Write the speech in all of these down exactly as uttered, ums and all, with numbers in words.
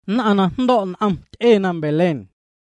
na ana ndon am te nam Belén.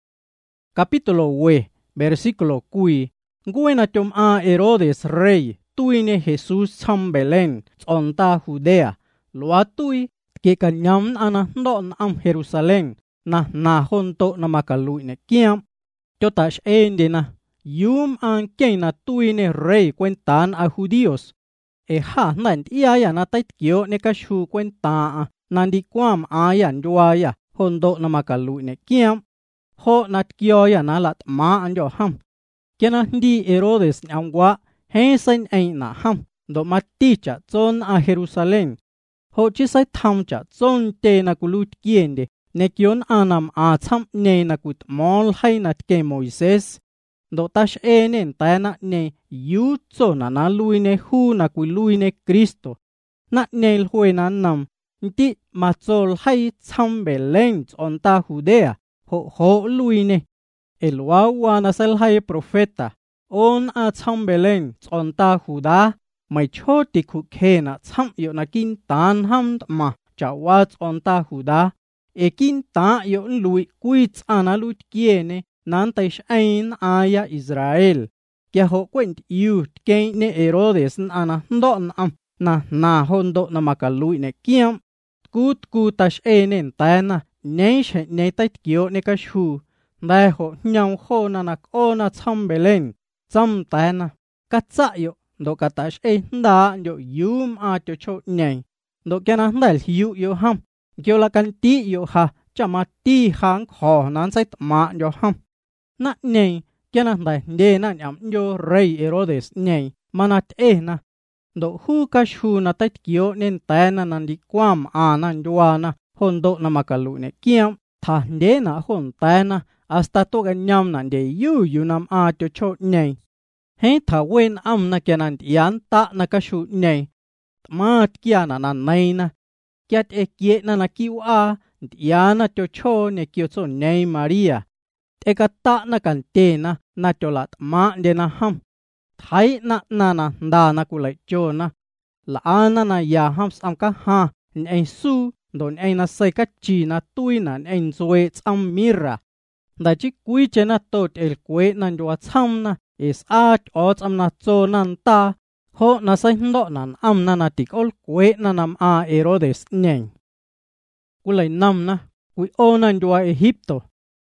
Capítulo we, versículo kui. Nguena chom a Herodes rey, tuine Jesús cham Belén, onta Judea. Loa tui, ke kanyam ana ndon am Jerusalén, na na honto na makalui ne kiam. Chotash ende na, yum an na tuine rey cuentan a judíos. E ha nan iaya na tait kyo ne kashu cuenta nandi kwam ayan yuaya hondo na makalui ne kiam. Ho nat kyo ya na lat ma an yo ham. Kena ndi Herodes nyangwa hesen ein na ham do maticha zon a Jerusalén. Ho chisay tamcha zon te na kulut kiende ne kyon anam a cham ne na kut mol hay nat ke Moises. Do tash enen tana ne yu zo na na lui ne hu na kui lui ne Cristo. Na nel hue na nam nti matzol hay cham Belén on ta Judea. Ho ho lui ne. El wawa na sel hay profeta. On a cham Belén on ta Judá. May choti kukhe na cham yo na kin tan ham ma chawat on ta Judá. E kin ta yo lui kuits ana lut kiene nan taish ein aya Israel. Kya ho kwent yu tkei ne Herodes ana ndon am na na hondo na makalui ne kiam. Kut kutash enen tana neish ne tait kyo ne kashu. Dai ho nyam ho na nak ona cham Belén. Cham tana katsa yo do katash e nda yo yum a cho cho nyai. Do kya na ndal hiu yo ham. Kyo la kan ti yo ha chama ti hang kho nan sai ma yo ham. Na nyai kya na ndai de na nyam yo rey Herodes nyai manat e na. Do hu kashu na tait kyo nen tana nan di kwam a nan yuana hondo na makalu ne kiam. Tha de na hon tana hasta to ganyam nan de yu yu nam a cho cho nyai. Hei tha wen am na kya nan yan ta na kashu nyai. Mat kya na nan nai na. Kiat e kie na na kiu a yana cho cho ne kyo cho nyai Maria. Eka ta na kan te na na cho lat ma de na ham. Thai na na na nda na kulay cho na. Laana na ya ham sam ka ha n'ay su don ay na say ka chi na tuy na n'ay zoe tsam mira. Da chi kui che na tot el kwe nan yo tsam na is at o tsam na cho nan ta. Ho na say ndo nan am na na tik ol kwe na nam a Herodes nyeng. Kulay nam na kui o nan yo Egipto.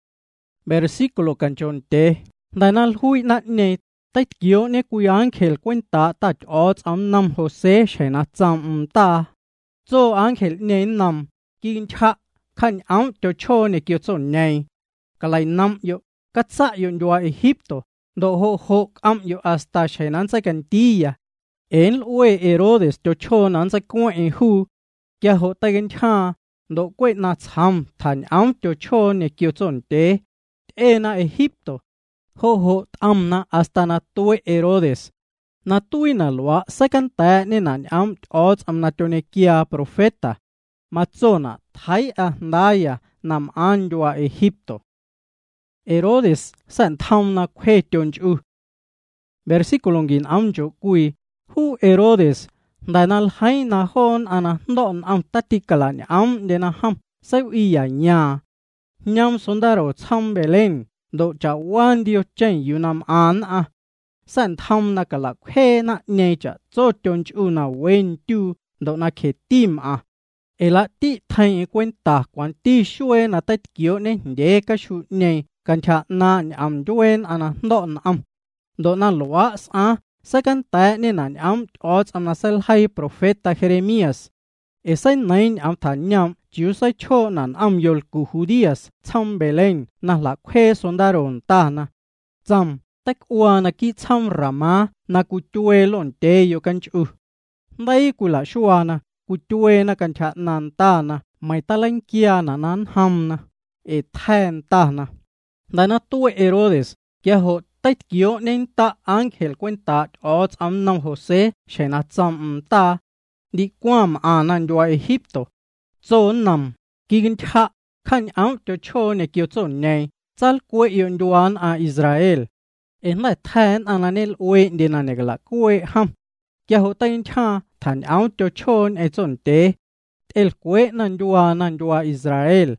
Versikulo kanchon te. Danal hui na ne tait kyo ne kui angel kwenta tach o tsam nam Jose she na tsam ta. Zo angel ne nam kin cha kan am cho cho ne kyo cho nyay. Kalay nam yo katsa yon yo Egipto. Do ho ho am yo hasta she nan sa kantiya. En ue Herodes cho cho nan sa kwa e hu. Kya ho tagen cha. Do kwe na tsam tan am cho cho ne kyo cho te. E na Egipto. Ho ho am na hasta na tue Herodes. Na tui na lua sakan ta ne nan am ots am na chone kia profeta. Matsona thai a ndaya nam an yo Egipto. Herodes san tham na kwe chonchu. Versikulongin am jo kui. Hu Herodes danal hai na hon ana ndon am tatikalan am de na ham sayu iya nya. Nyam sondaro cham Belén do cha wan dio chen yunam an a. San tham na kalak he na necha zo chonchu na wen tu do na ke tim a. Ela ti thai kwenta kwan ti shue na tait kyo ne de ka shu ne kan cha na am duen ana ndon am. Do na loas a sakan ta ne na am ots am na sel hai profeta Jeremías. Esay nain am thanyam chiu say cho nan am yol ku Judías cham Belén na la kwe sondaron ta na. Cham tek ua na ki cham Rama na ku chue lon te yo kan chu. Dai ku la shua na ku chue na kan cha nan ta na may talang kia na nan ham na. E then ta na. Da na tue Herodes kya ho tait kyo nen ta angel kwenta ots am nam Jose she na cham ta. Di kwam anan yo Egipto. Zo nam kigin cha kan am cho cho ne kyo cho ne chal kwe yon yuan a Israel. En la than ananel we de na negla kwe ham. Kya ho tain cha than am cho cho ne chon te. El kwe nan yuan nan yo Israel.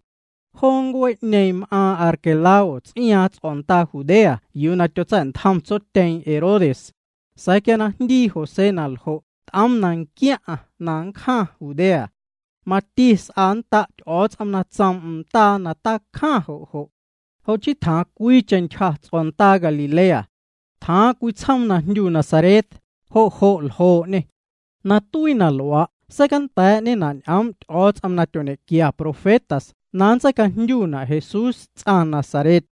hong quay name a Arkelao tsiat on ta Judea yuna cho chan tham chốt tên Herodes sai kia na đi Jose nal ho am nang kia nang kha Judea matis an ta ot am na cham ta na ta kha ho ho ho chi tha quy chen kha on ta Galilea tha quy cham na nyu Nazareth ho ho ho ne na tui na loa second ta ne na am ot am na chone kia profetas nan sa kan nyu na Jesus cha Nazareth